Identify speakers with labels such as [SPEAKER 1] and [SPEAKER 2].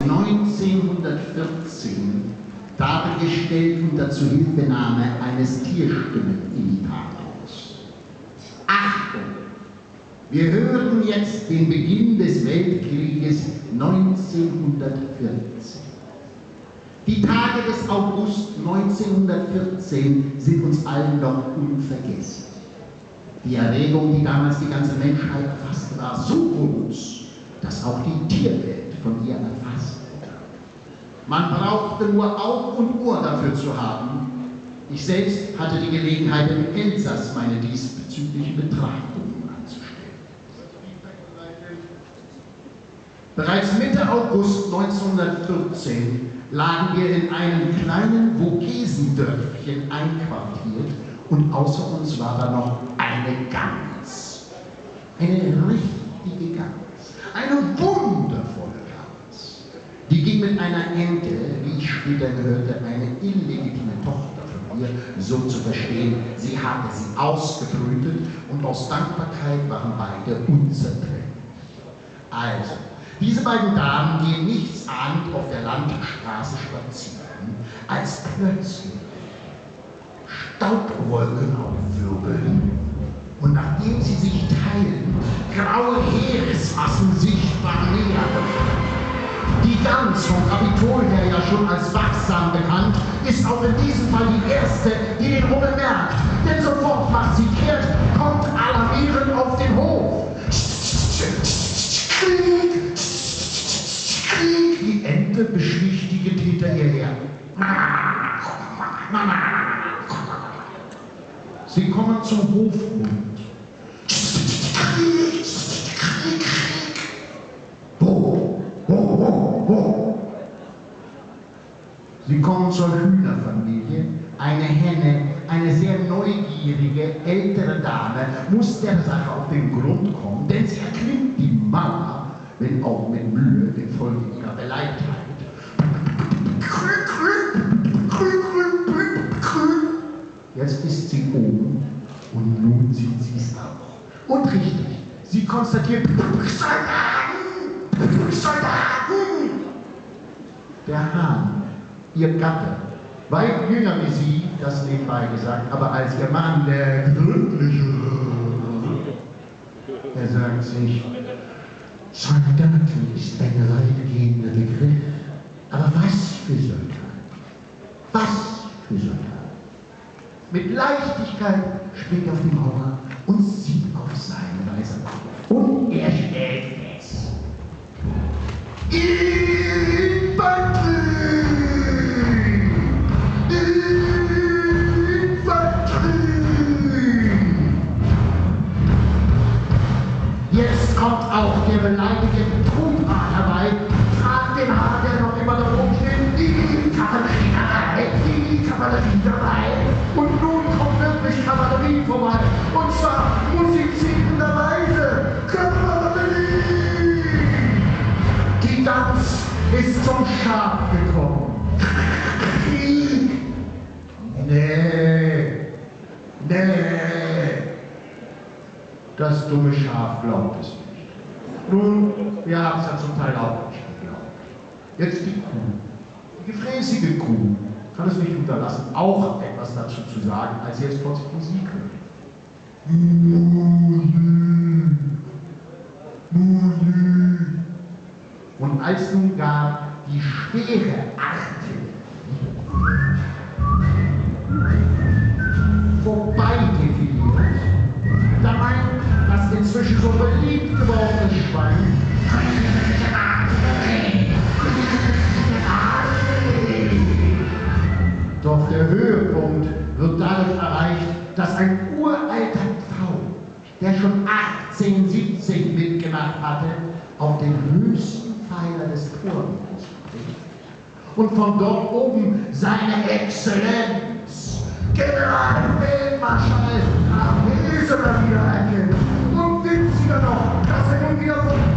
[SPEAKER 1] 1914 dargestellt unter Zuhilfenahme eines Tierstimmenimitators. Achtung! Wir hören jetzt den Beginn des Weltkrieges 1914. Die Tage des August 1914 sind uns allen noch unvergessen. Die Erregung, die damals die ganze Menschheit erfasste, war so groß, dass auch die Tierwelt von ihr erfasst wurde. Man brauchte nur Augen und Ohr dafür zu haben. Ich selbst hatte die Gelegenheit, im Elsass meine diesbezüglichen Betrachtungen anzustellen. Bereits Mitte August 1914 lagen wir in einem kleinen Vogesen-Dörfchen einquartiert und außer uns war da noch eine Gans. Eine richtige Gans. Eine wundervolle Gans. Die ging mit einer Ente, wie ich später hörte, eine illegitime Tochter von ihr, so zu verstehen, sie hatte sie ausgebrütet und aus Dankbarkeit waren beide unzertrennlich. Also, diese beiden Damen gehen nichtsahnend auf der Landstraße spazieren, als plötzlich Staubwolken aufwirbeln und nachdem sie sich teilen, graue Heeresmassen sichtbar nähern. Die Gans, vom Kapitol her ja schon als wachsam bekannt, ist auch in diesem Fall die erste, die den Rummel merkt, denn sofort macht sie kehrt, kommt alarmierend auf den Hof. Krieg! Krieg! Die Ente beschwichtigt hinter ihr her. Sie kommen zum Hofhund. Krieg! Krieg! Krieg! Wo? Sie kommen zur Hühnerfamilie. Eine Henne, eine sehr neugierige, ältere Dame, muss der Sache auf den Grund kommen, denn sie erklimmt die Mauer, wenn auch mit Mühe, infolge ihrer Beleibtheit. Jetzt ist sie oben und nun sieht sie es auch. Und richtig, sie konstatiert, Soldaten! Der Hahn, ihr Gatte, weit jünger wie sie, das nebenbei gesagt, aber als ihr Mann, der gründliche, er sagt sich, Soldaten ist ein weitgehender Begriff, aber was für Soldaten? Was für Soldaten? Mit Leichtigkeit springt auf die Mauer und sieht auf seine Weise auf. Und er stellt fest. Infanterie! Infanterie! Jetzt kommt auch der beleidigte Truthahn herbei, fragt den Hahn, der noch immer da oben steht, die Kavallerie dabei. Und nun kommt wirklich Kavallerie vorbei, und zwar musizierenderweise Kavallerie! Die Gans ist zum Schaf gekommen. Krieg! Nee. Das dumme Schaf glaubt es nicht. Nun, wir haben es ja zum Teil auch nicht geglaubt. Jetzt die Kuh. Die gefräßige Kuh kann es nicht unterlassen, auch etwas dazu zu sagen, als sie jetzt plötzlich Musik hört. Und als nun gar die schwere Artillerie vorbei defiliert, da meint das inzwischen so beliebt gewordene Schwein, doch der Höhepunkt wird dadurch erreicht, dass ein uralter Traum, der schon 1870 mitgemacht hatte, auf den höchsten Pfeiler des Torhüters bringt und von dort oben seine Exzellenz, Generalfeldmarschall Graf Heseler wiedererkennt. Und witziger noch, dass er nun wieder von